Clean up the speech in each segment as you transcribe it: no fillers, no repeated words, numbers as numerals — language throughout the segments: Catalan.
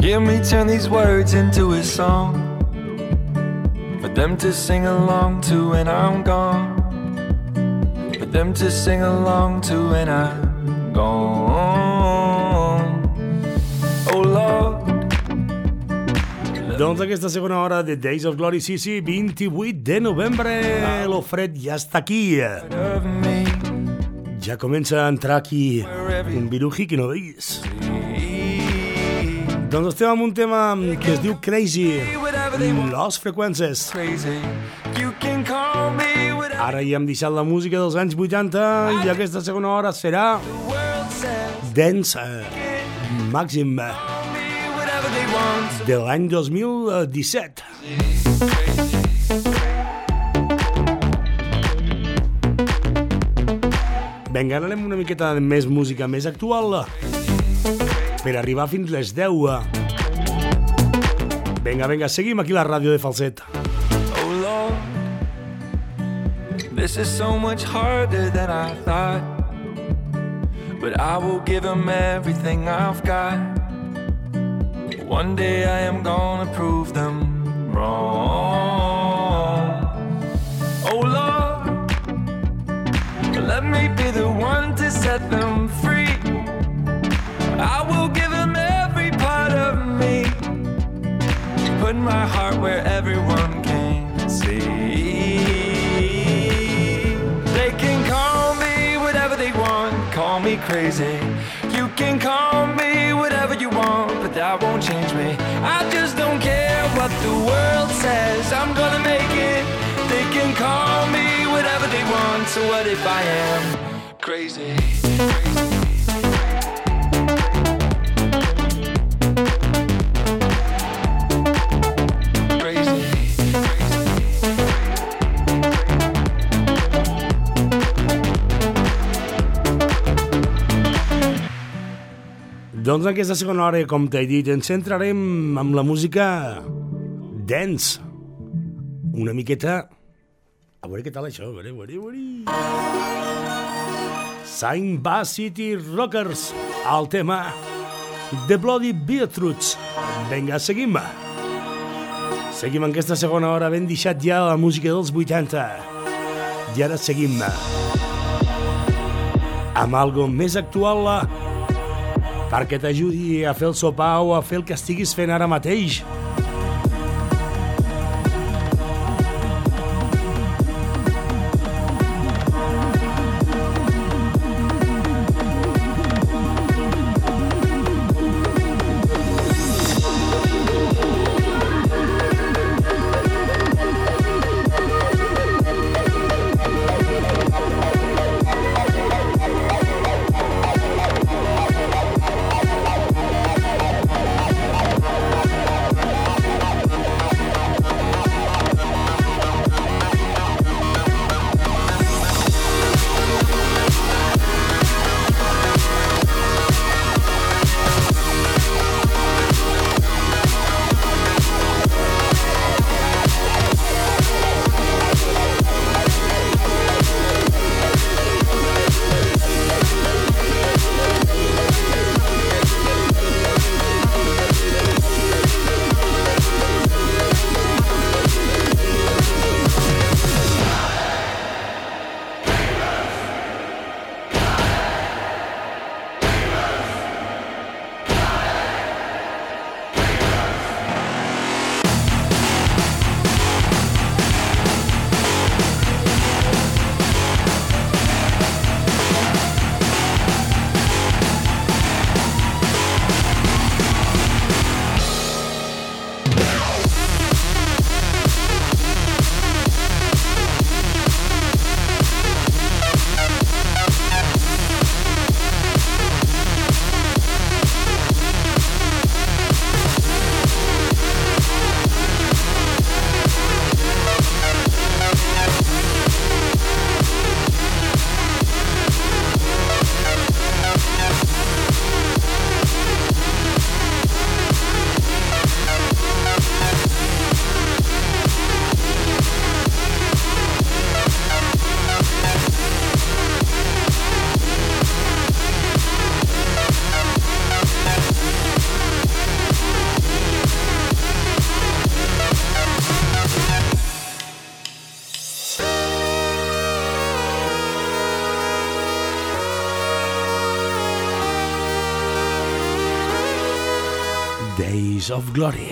Hear me turn these words into a song for them to sing along to when I'm gone, for them to sing along to when I'm gone. Oh Lord. Doncs aquesta segona hora de Days of Glory, sí, 28 de novembre, lo fred ja està aquí. Ja comença a entrar aquí un viruji que no veus. Doncs estem amb un tema que es diu Crazy, Los Frequences. Ara ja hem deixat la música dels anys 80 i aquesta segona hora serà Dance Màxim de l'any 2017. Vinga, ara anem una miqueta de més música més actual per arribar fins les 10. Vinga, seguim aquí a la ràdio de Falset. Oh Lord, this is so much harder than I thought, but I will give him everything I've got. One day I am gonna prove them wrong. Oh Lord, let me be the one to set them free. I will give them every part of me, put my heart where everyone can see. They can call me whatever they want, call me crazy. You can call me whatever you want, but that won't change me. I just don't care what the world says, I'm gonna make it. They can call me whatever they want, so what if I am crazy? Doncs en aquesta segona hora, com t'he dit, ens centrarem amb la música dance. Una miqueta... A veure què tal això, a veure. Saint Bass City Rockers, el tema The Bloody Beetroots. Vinga, seguim. Seguim en aquesta segona hora, ben deixat ja la música dels 80. I ara seguim amb algo més actual perquè t'ajudi a fer el sopar o a fer el que estiguis fent ara mateix. Days of Glory.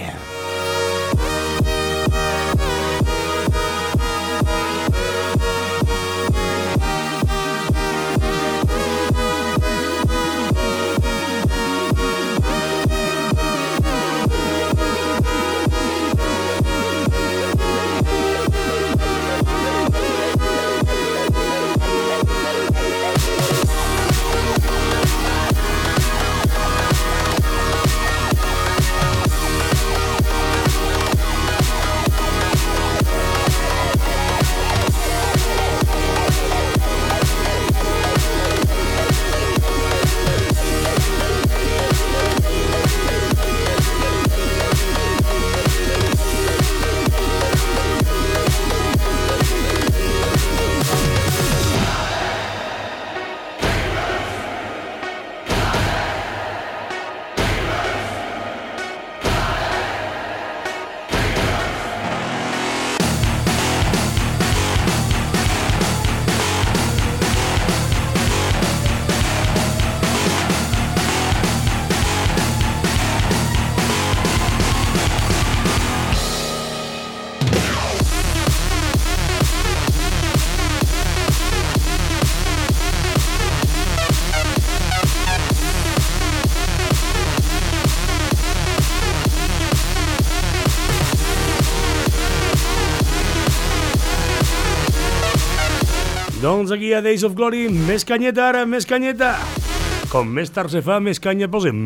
Doncs aquí a Days of Glory, més canyeta ara, més canyeta. Com més tard se fa, més canya posem.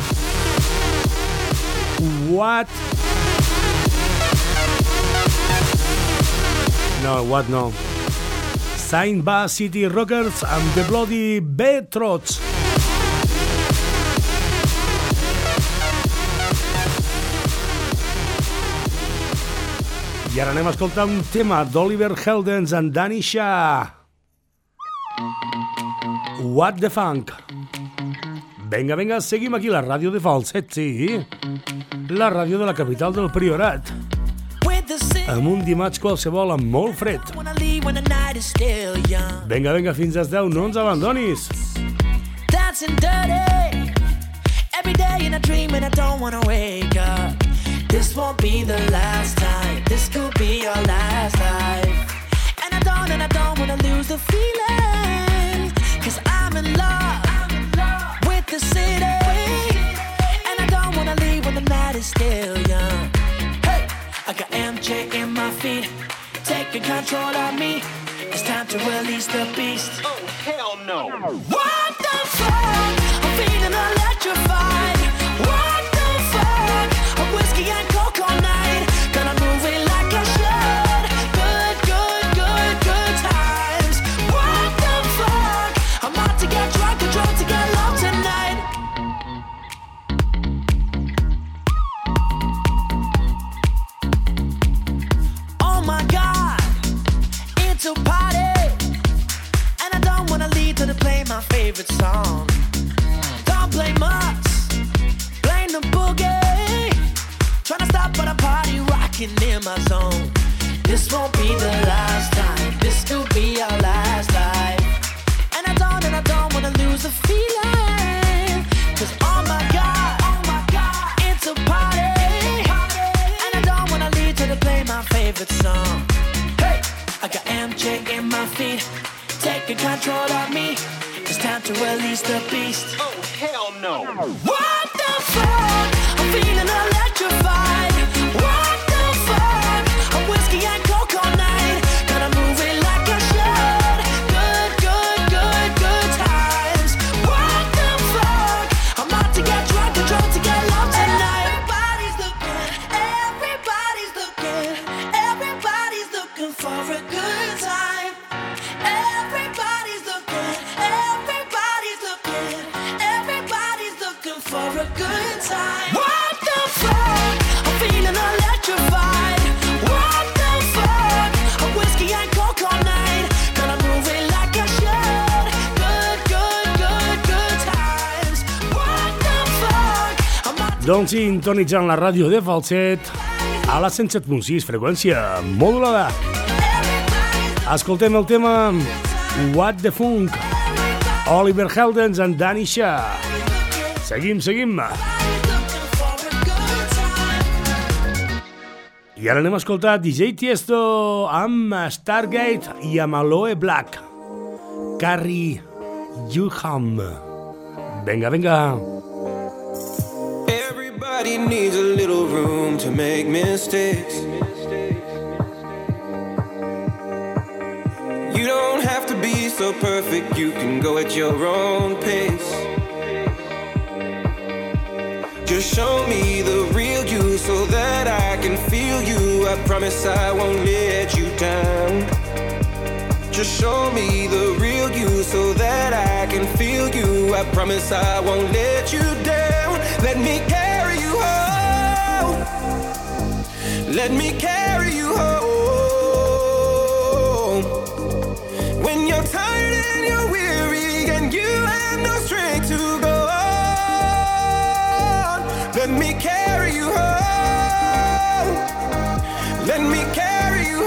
What? No, what no. Saint Ba City Rockers amb The Bloody Beatrots. I ara anem a escoltar un tema d'Oliver Heldens and Danny Shah. What the Funk. Venga, venga, seguim aquí la ràdio de Falset, sí. La ràdio de la capital del Priorat. Amb un dimarts qualsevol amb molt fred. Venga, venga, fins als 10, no ens abandonis. Dancing dirty every day in a dream and I don't wanna wake up. This won't be the last time. This could be your last life. And I don't wanna lose the feeling. Cause I'm in love with the city. And I don't wanna leave when the night is still young. Hey, I got MJ in my feet, taking control of me. It's time to release the beast. Oh, hell no. What the fuck? I'm feeling electrified. What the fuck? A whiskey and coke all night. Gonna move it like I should. Good, good, good, good times. What the fuck? I'm out to get drunk and drunk to get low tonight. Oh my God, it's a party. And I don't wanna leave till they play my favorite song. Don't blame us, blame the boogie. Tryna stop at a party rocking in my zone. This won't be the last time, this could be our last life. And I don't wanna lose the feeling. Cause oh my God, it's a party. And I don't wanna leave till they play my favorite song. Hey, I got MJ in my feet, taking control of me. It's time to release the beast. Oh, hell no. What the fuck? I'm feeling electrified. What the fuck? A whiskey and coke all night. Gonna move it like I should. Good, good, good, good times. What the fuck? I'm out to get drunk and drunk to get low tonight. Everybody's looking for a good time. Everybody's looking for a good time. What the fuck? I'm feeling electrified. What the fuck? A whiskey and coke all night. Gonna move it like I should. Good, good, good, good times. What the fuck? Doncs sintonitzant la ràdio de Falset a la 107.6, freqüència modulada. Escoltem el tema What the Funk, Oliver Heldens and Danny Shah. Seguim. Looking for a good time. I ara anem a escoltar DJ Tiesto amb Stargate i amb Aloe Black. Carry You Home. Venga, venga. Everybody needs a little room to make mistakes. You don't have to be so perfect, you can go at your own pace. Just show me the real you so that I can feel you. I promise I won't let you down. Just show me the real you so that I can feel you. I promise I won't let you down. Let me carry you home. Let me carry you home. When you're tired and you're weary and you have no strength to go on, let me carry you home. Let me carry you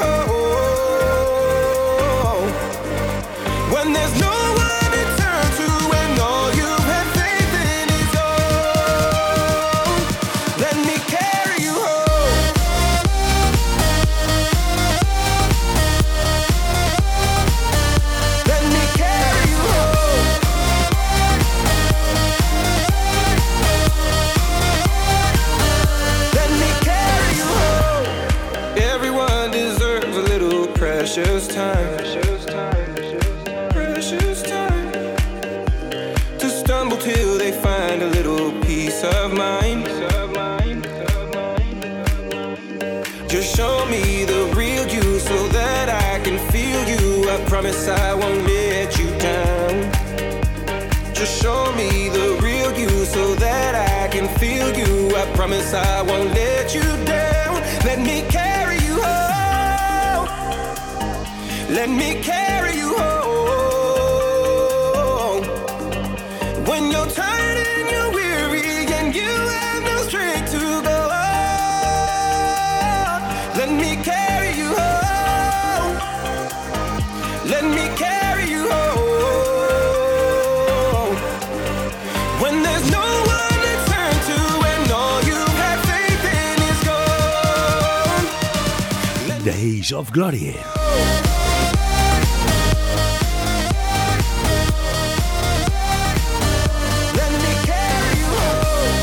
home. When there's no one to turn to and all you have faith in is gone, let me carry you home. Let me carry you home. Let me carry you home. Everyone deserves a little precious time. Precious time to stumble till they find a little peace of mind. Just show me the real you so that I can feel you. I promise I won't let you down. Just show me the real you so that I can feel you. I promise I won't let you down. Let me carry you home. Let me carry you home. When you're tired and you're weary and you have no strength to go on, let me carry you home. Let me carry you home. When there's no one to turn to and all you have faith in is gone. Days of Glory. Let me carry you home.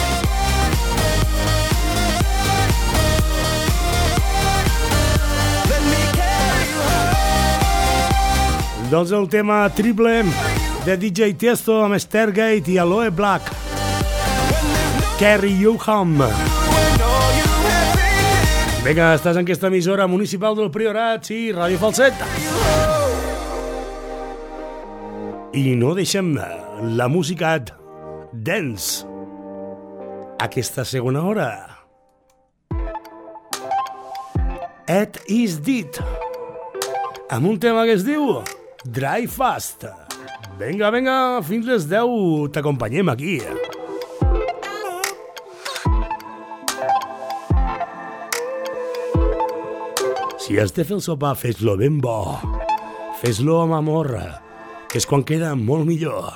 Let me carry you home. Doncs el tema triple de DJ Tiesto amb Stargate i Aloe Black. Carry You Home. When all you have faith in Vinga, estàs en aquesta emissora municipal del Priorat, sí, Ràdio Falset. I no deixem la música dance aquesta segona hora. Ed Is Dead amb un tema que es diu Drive Fast. Vinga, vinga, fins les 10 t'acompanyem aquí. Si has de fer el sopar, fes-lo ben bo. Fes-lo amb amor, que és quan queda molt millor.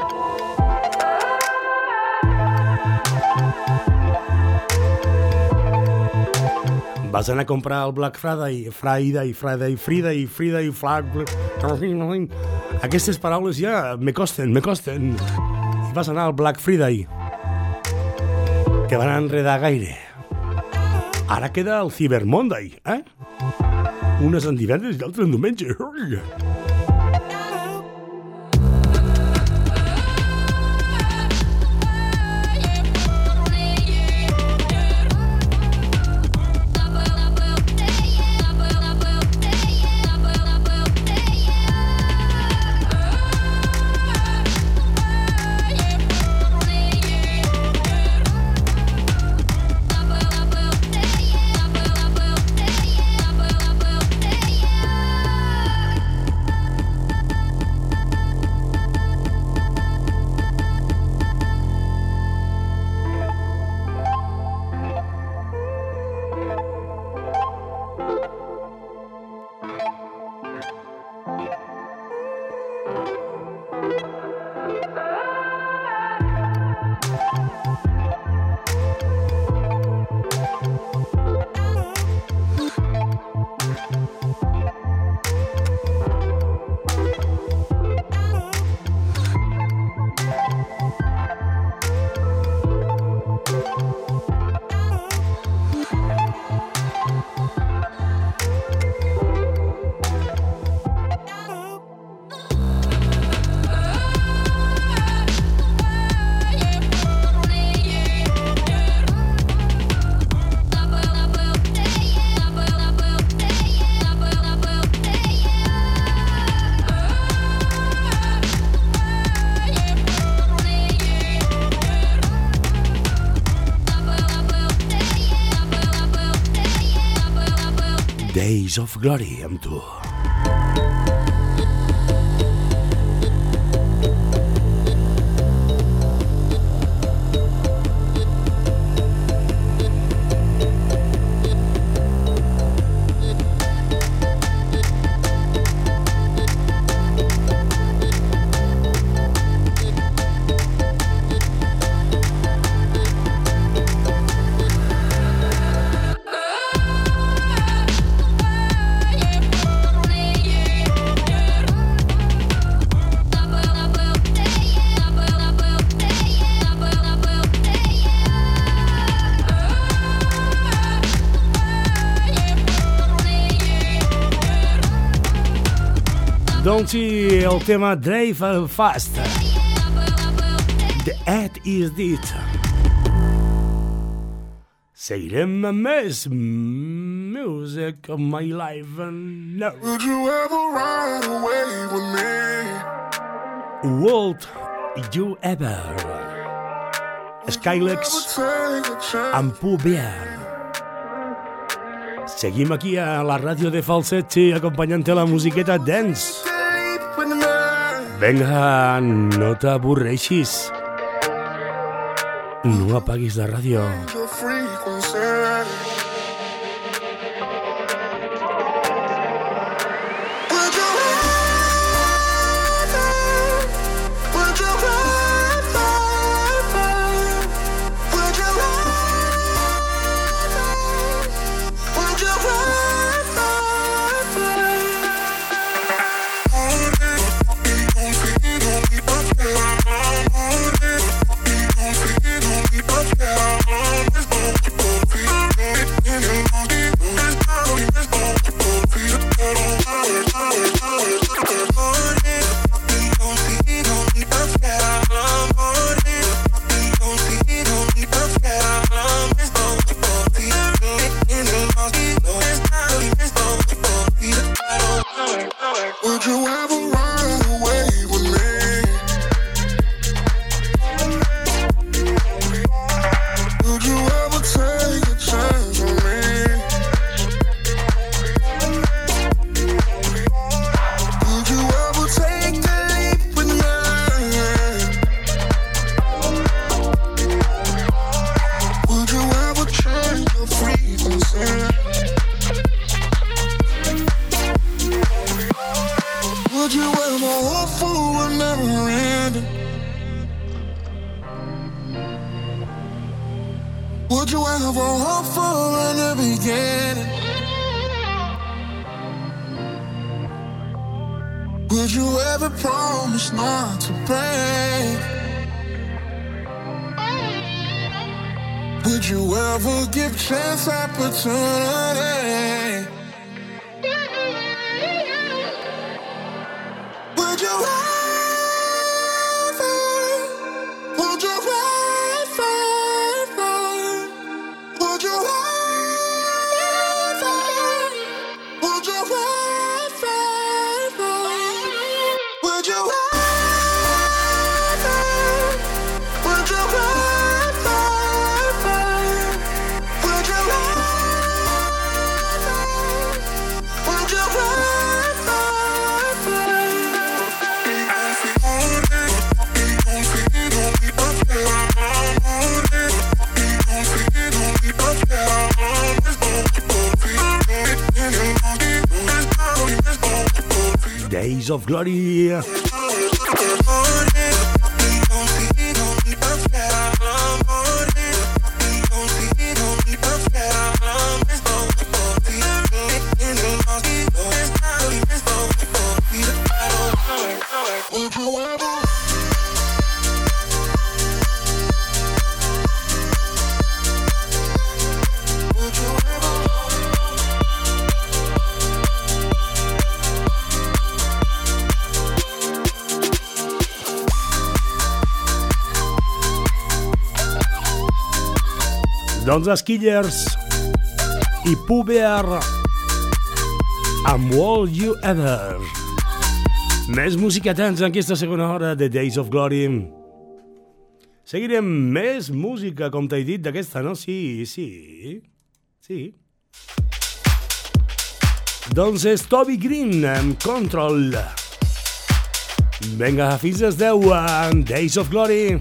Vas anar a comprar el Black Friday, Aquestes paraules ja me costen. I vas anar al Black Friday. Te van enredar gaire. Ara queda el Cyber Monday, eh? Unes en divendres i altres en diumenge. Days of Glory amb tu. Doncs sí, el tema Drive Fast. The Ad Is Dit. Seguirem amb més Music of My Life now. Would you ever ride away with me? Would You Ever? Skylex amb Pubier. Seguim aquí a la ràdio de Falsetti acompanyant-te la musiqueta dance. Vinga, no t'avorreixis. No apaguis la ràdio. Would you ever hope for in the beginning? Would you ever promise not to break? Would you ever give chance opportunity? Would you ever? Would you ever? Would you ever? Would you ever? Would you ever? Would you ever? Days of Glory. Doncs els Killers i Puber amb Would You Ever. Més música dance en aquesta segona hora de Days of Glory. Seguirem més música, com t'he dit, d'aquesta, no? Sí. Doncs és Toby Green amb Control. Vinga, fins les 10 amb Days of Glory.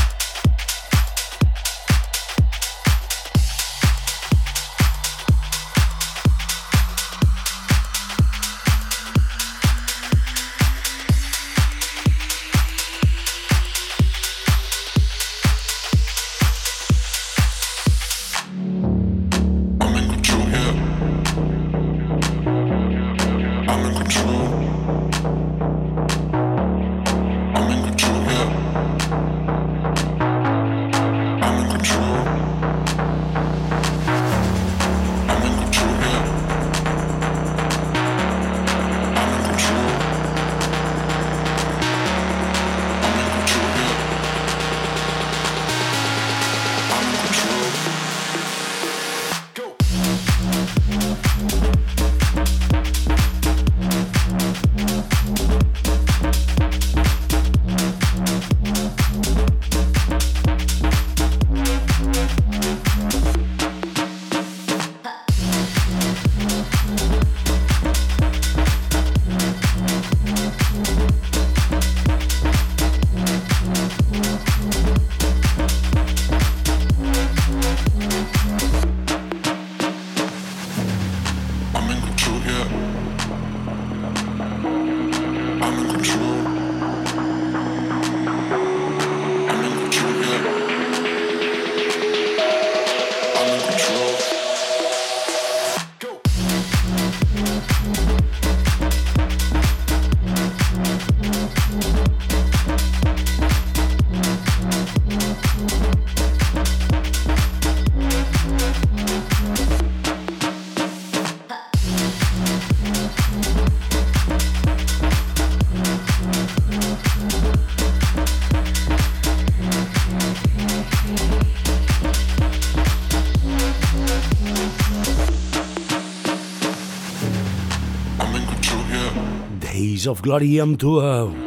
Days of Glory amb tu.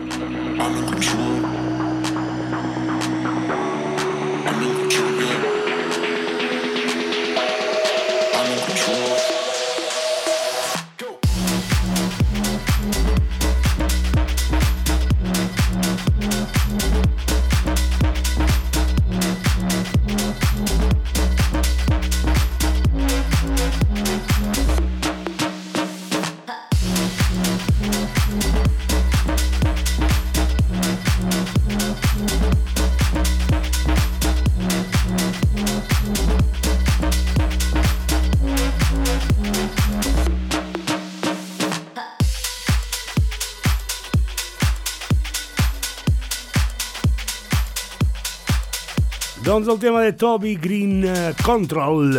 Doncs el tema de Toby Green, Control.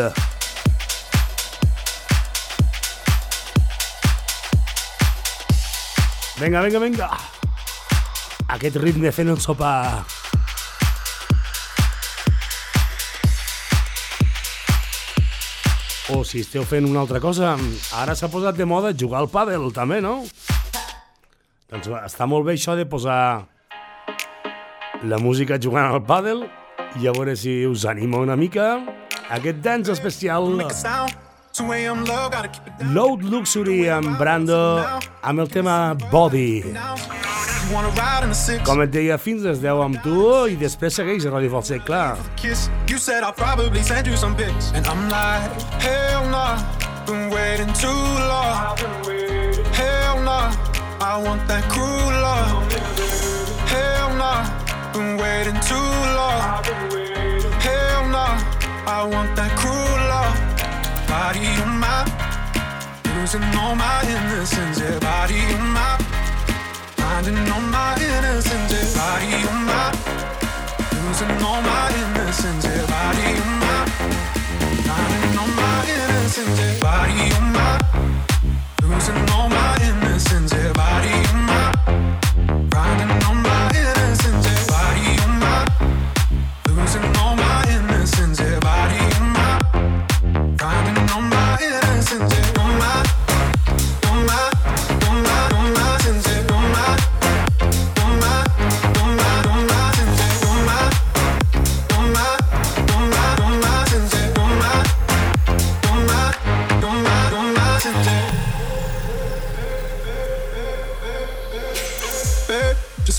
Vinga, vinga, vinga. Aquest ritme fent el sopar. O si esteu fent una altra cosa, ara s'ha posat de moda jugar al pàdel, també, no? Doncs està molt bé això de posar la música jugant al pàdel i a veure si us anima una mica aquest dance especial. Loud Luxury amb Brando amb el tema Body. Com et deia, fins les 10 amb tu i després segueix a Ràdio Falset, clar. You said I'll probably send you some pics, and I'm like, hell nah, been waiting too long. Hell nah, I want that cruel love. Hell nah, been waiting too long. Hell nah, I want that cruel love. Body on my, losing all my innocence. Yeah, body on my, finding all my innocence. Yeah, body on my, losing all my innocence. Yeah, body on my, finding all my innocence. Yeah, body on my, losing all my innocence. Yeah, body on my, finding all my innocence. Yeah, body on my, losing all my innocence. Yeah, body on my, finding all my innocence. Yeah, on my, on my, on my, on my sense. Yeah, on my, on my, on my, on my sense. Yeah, on my, on my, on my, on my sense. Yeah, on my, on my, on my, on my sense. Yeah.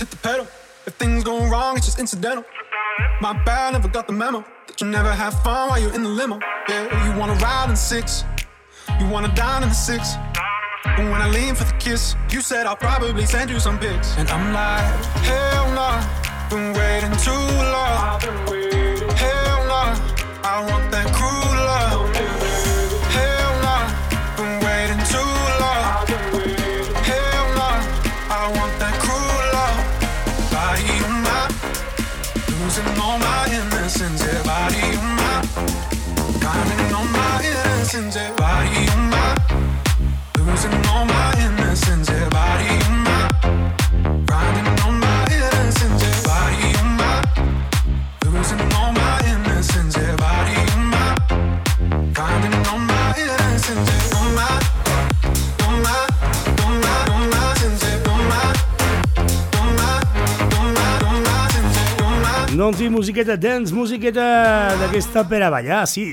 hit the pedal. If things go wrong, it's just incidental. My bad, never got the memo that you never have fun while you're in the limo. Yeah, you wanna ride in 6, you wanna dine in the 6. But when I lean for the kiss, you said I'll probably send you some pics. And I'm like, hell nah, been waiting too long. Hell nah, I want that cruel love. Hell nah, been waiting too long. Hell nah, I want that cruel love. Body on my, losing all my innocence. Yeah, body on my, grinding on my innocence. Yeah, body on my, losing all my innocence. Yeah, body on my, grinding on my innocence. Yeah, body on my, losing all my innocence. Yeah, body on my, grinding on my innocence. Yeah, on my, on my, on my, on my innocence. Yeah, on my, on my, on my, on my innocence. Yeah, on my. Non sí, musiqueta dance, musiqueta d'aquesta per a ballar, sí.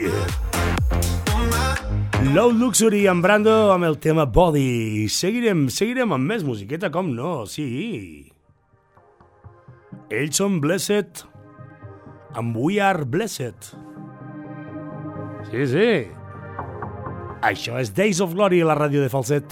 Low Luxury amb Brando amb el tema Body. Seguirem amb més musiqueta, com no, sí. Ells són Blessed amb We Are Blessed. Sí, sí. Això és Days of Glory a la ràdio de Falset.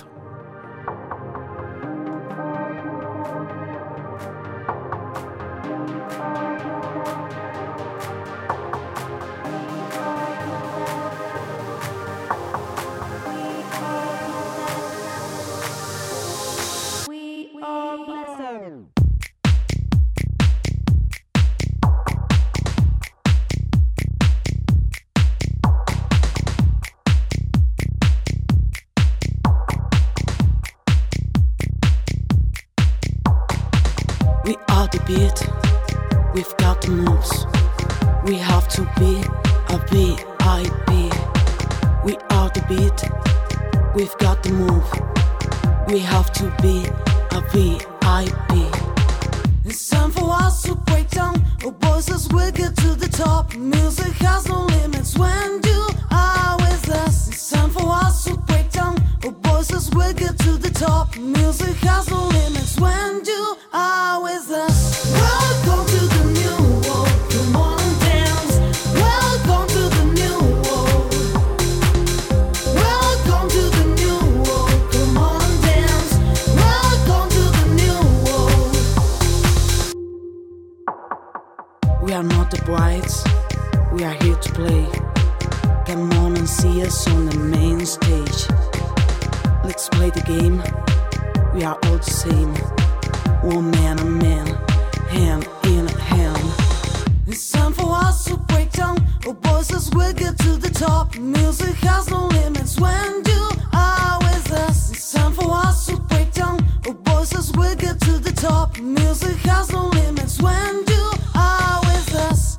Beat, we've got the moves. We have to be a VIP. We are the beat, we've got the move. We have to be a VIP. It's time for us to break down. Oh, voices will get to the top. Music has no limits when you are with us. It's time for us to break down. Oh, voices will get to the top. Music has no limits when you are with us. Welcome to the new world. Come on and dance. Welcome to the new world. Welcome to the new world. Come on and dance. Welcome to the new world. We are not the brides. We are here to play. Come on and see us on the main stage. Let's play the game. We are all the same. One man, a man, hand in hand. It's time for us to break down. Oh, voices will get to the top. Music has no limits when you are with us. It's time for us to break down. Oh, voices will get to the top. Music has no limits when you are with us.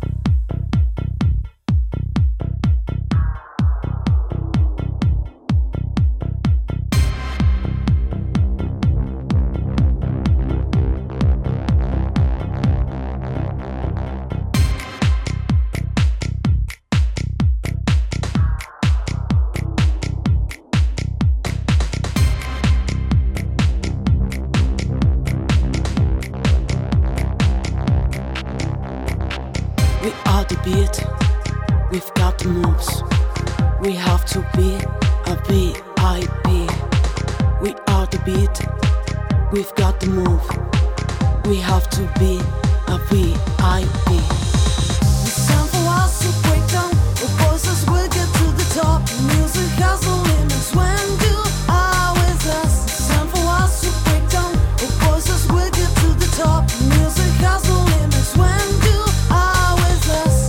Beat, we've got the moves. We have to be a VIP. We are the beat, we've got the move. We have to be a VIP. It's time for us to break down. The voices will get to the top. Music has no limits when you are with us. It's time for us to break down. The voices will get to the top. Music has no limits when you are with us.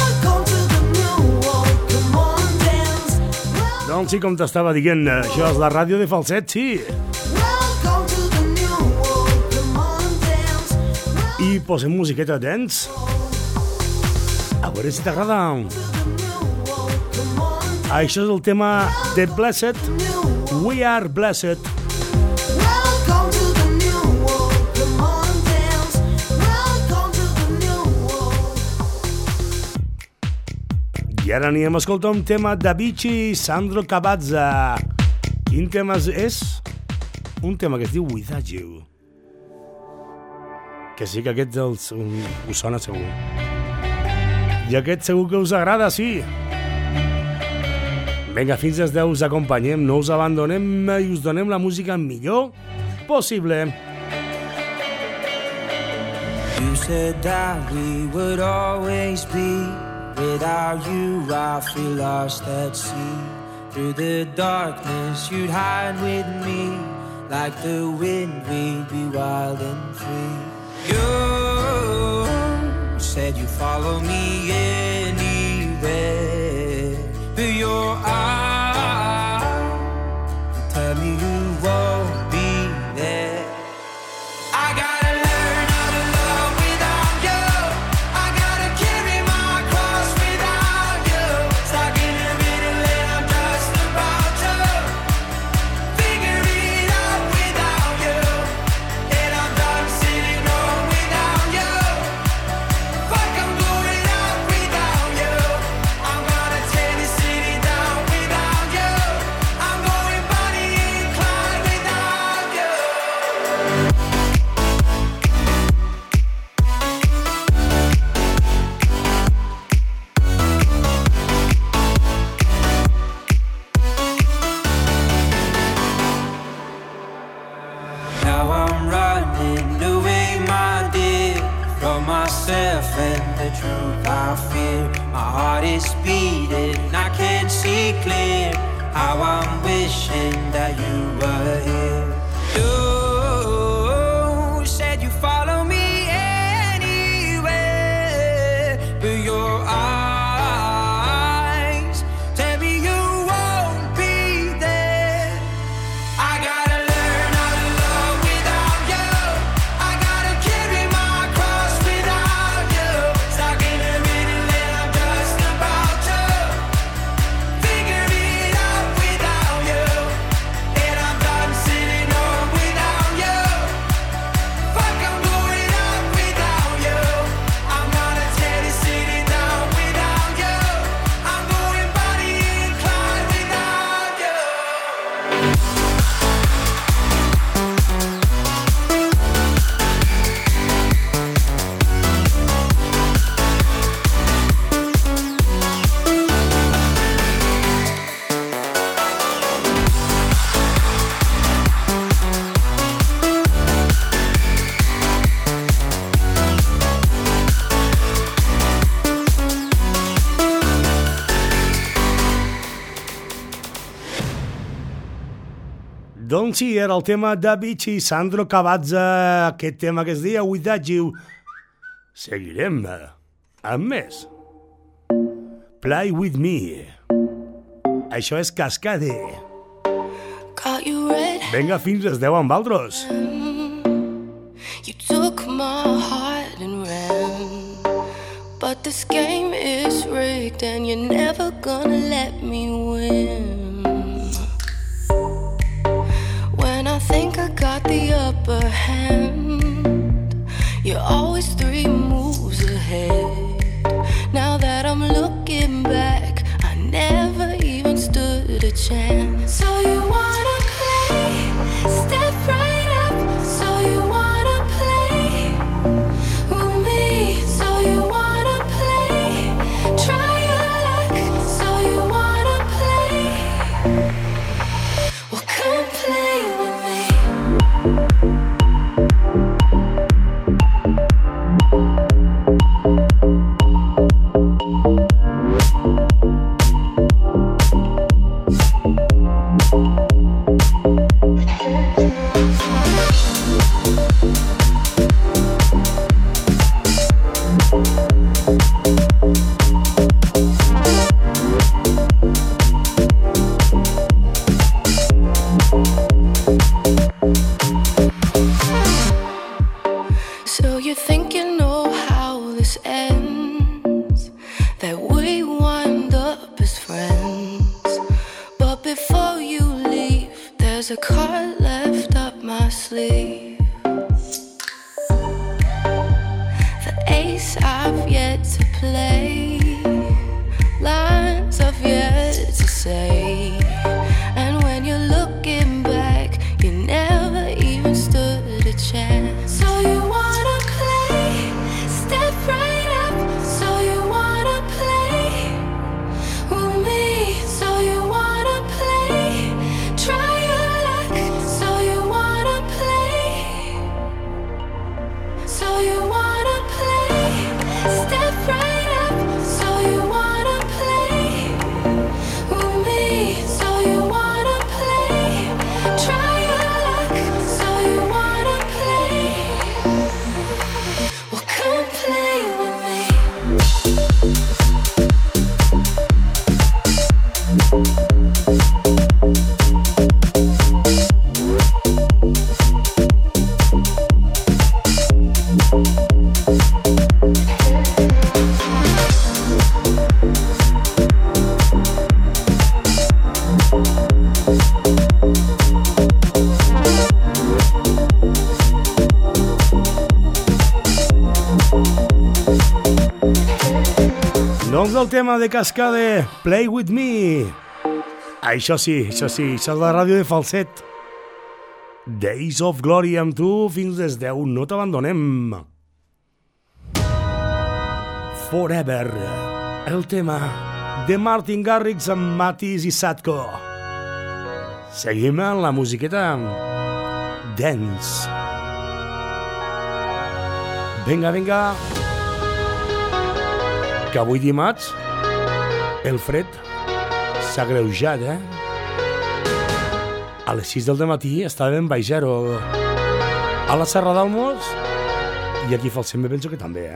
Doncs sí, com t'estava dient, això és la ràdio de Falset, sí. I posem musiqueta dance. A veure si t'agrada. Això és el tema de Blessed. We Are Blessed. I ara anirem a escoltar un tema d'Avicii i Sandro Cavazza. Quin tema és? Un tema que es diu Without You. Que sí que aquest us sona segur. I aquest segur que us agrada, sí. Vinga, fins les 10 us acompanyem, no us abandonem i us donem la música millor possible. You said that we would always be. Without you I feel lost at sea. Through the darkness you'd hide with me. Like the wind we'd be wild and free. You said you'd follow me anywhere. But your eyes tell me you won't be there. I gotta learn how to love without you. I gotta carry my cross without you. Stuck in the middle and I'm just about to figure it out without you. And I'm done sitting home without you. Fuck, I'm going out without you. I'm gonna tear this city down without you. I'm going Bonnie and Clyde without you. Now I'm running away, my dear, from myself and the truth I fear. My heart is beating, I can't see clear. How I'm wishing that you were here. You said you follow me anywhere, but your eyes tell me you won't be there. I gotta learn how to love without you. I gotta carry my cross without you. Stuck in the middle and I'm just about to figure it out without you. And I'm done sitting home without you. Fuck, I'm going out without you. I'm gonna tear this city down without you. I'm going Bonnie and Clyde without you. Doncs sí, era el tema de Avicii i Sandro Cavazza, aquest tema que es deia Without You. Seguirem amb més. Play With Me. Això és Cascade. Got you red. Vinga, fins les 10 amb altres. You took my heart and ran. But this game is rigged and you're never gonna let me win. When I think I got the upper hand, you're always 3 moves ahead. Now that I'm looking back, I never even stood a chance. So you wanna play? Step right up. So you wanna play with me? So you wanna play? Try your luck. So you wanna play? Well, come play with me. So you think you know how this ends, that we wind up as friends. But before you leave, there's a card left up my sleeve. The ace I've yet to play, lines I've yet to say. And when you're looking back, you never even stood a chance. So you wanna play? del tema de Cascade, Play With Me. Això sí, això és la ràdio de Falset. Days of Glory amb tu fins les 10, no t'abandonem. Forever, el tema de Martin Garrix amb Matis i Sadko. Seguim amb la musiqueta Dance. Vinga, vinga, que avui dimarts el fred s'ha greujat, A les 6 del matí estàvem baix zero a la Serra d'Almos i aquí a Falset me penso que també,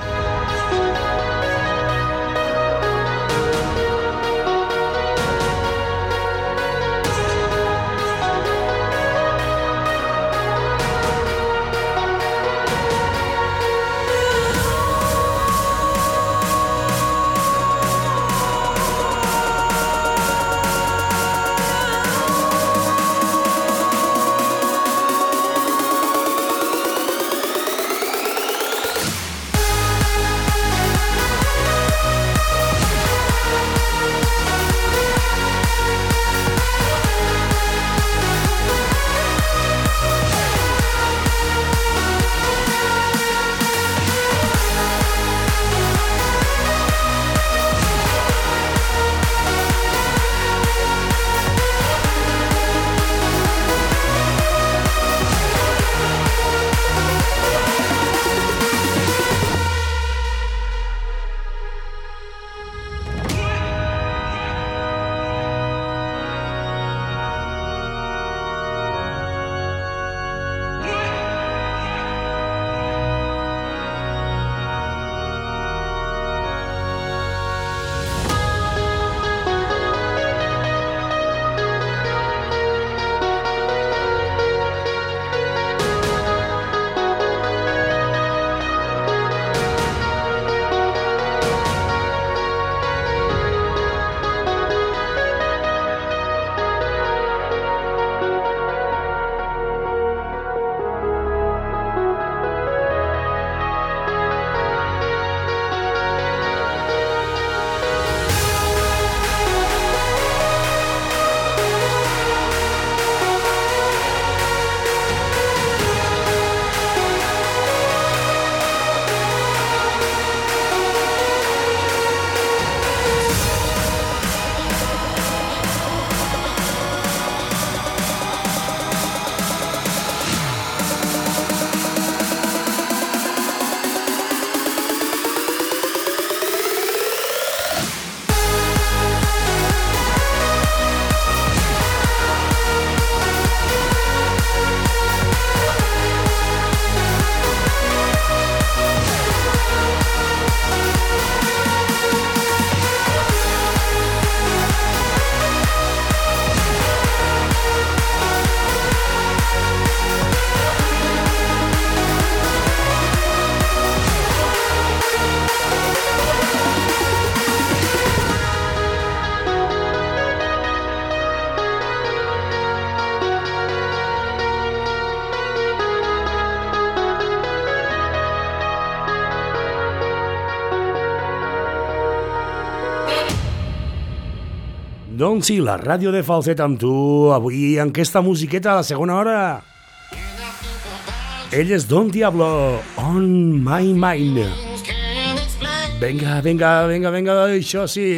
Doncs sí, la ràdio de Falset amb tu, avui en aquesta musiqueta a la segona hora. Ell és Don Diablo, On My Mind. Vinga, vinga, vinga, vinga, això sí.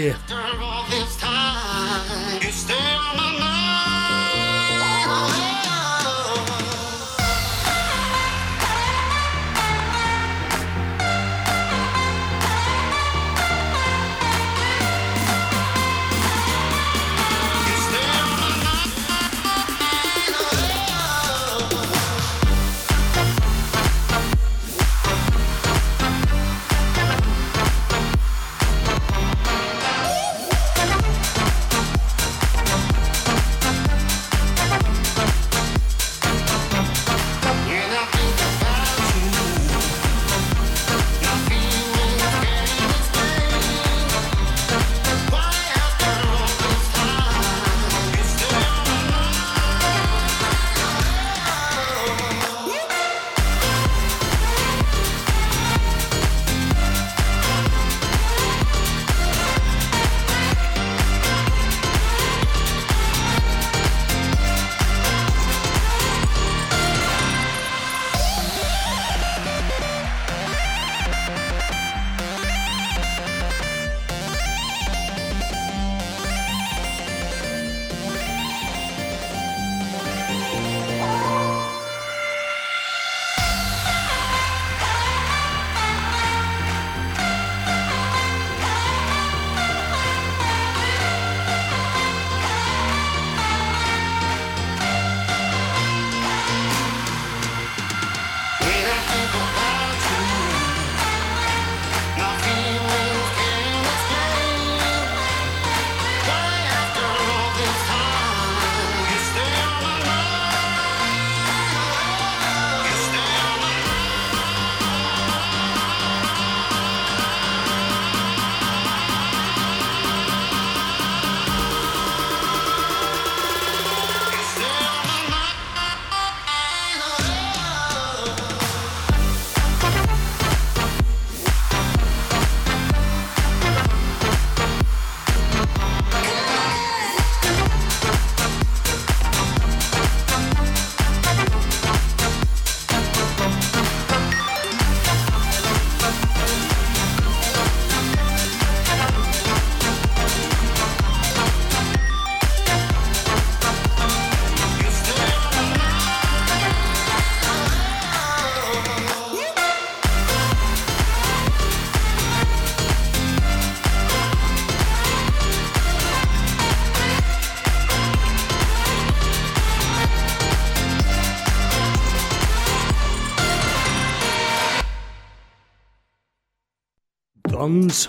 Doncs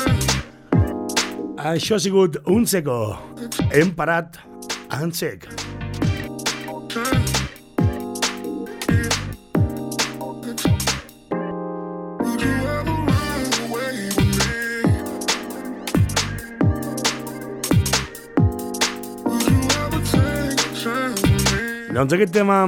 això ha sigut un seco. Hem parat en sec. Doncs aquest tema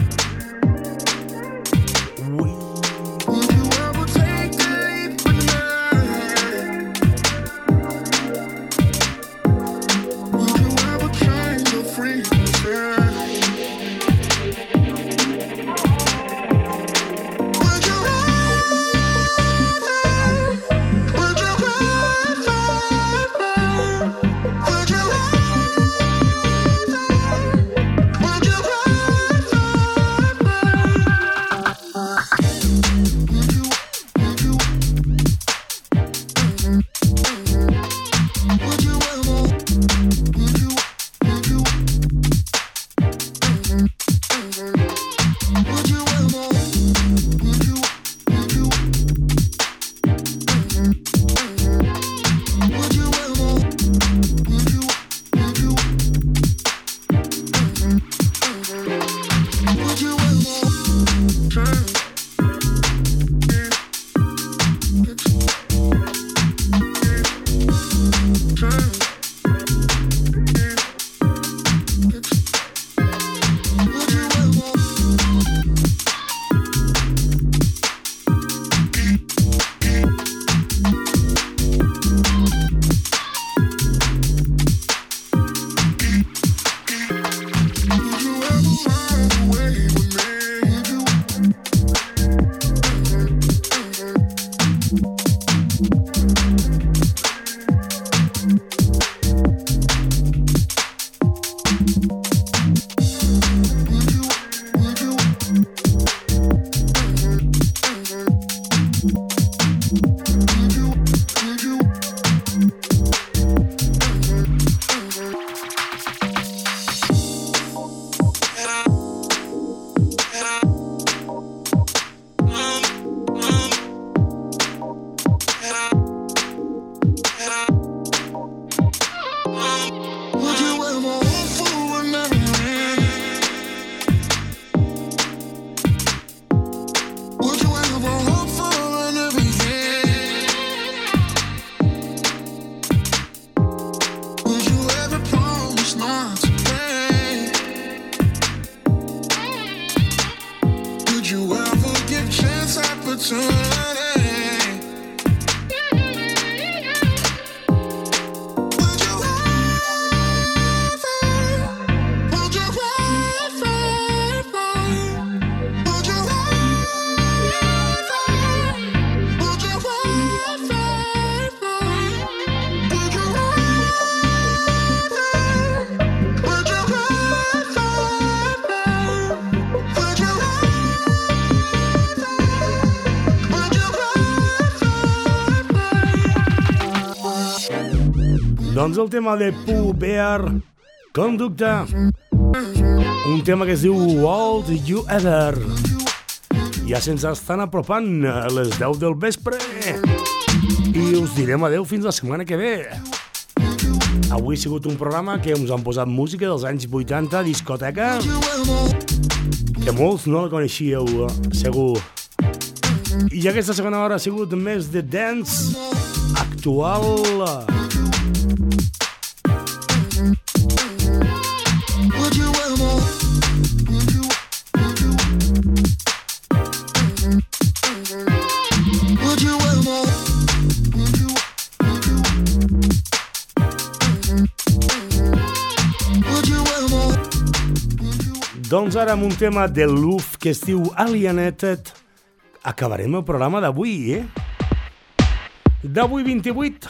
Doncs el tema de Pooh Bear, Conducta, un tema que es diu All You Ever. Ja se'ns estan apropant a les 10 del vespre i us direm adeu fins la setmana que ve. Avui ha sigut un programa que ens han posat música dels anys 80, discoteca, que molts no la coneixíeu, segur. I aquesta segona hora ha sigut més de dance actual. Doncs ara amb un tema de Luf que es diu Alienated acabarem el programa d'avui, D'avui 28.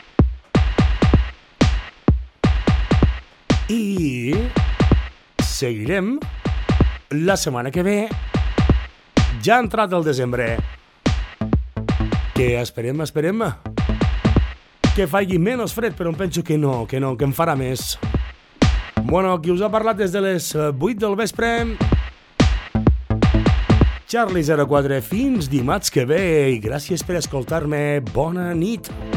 I seguirem la setmana que ve. Ja ha entrat el desembre. Que esperem que faci menys fred, però em penso que no, que em farà més. Bueno, qui us ha parlat des de les 8 del vespre, Charlie 04, fins dimarts que ve i gràcies per escoltar-me. Bona nit.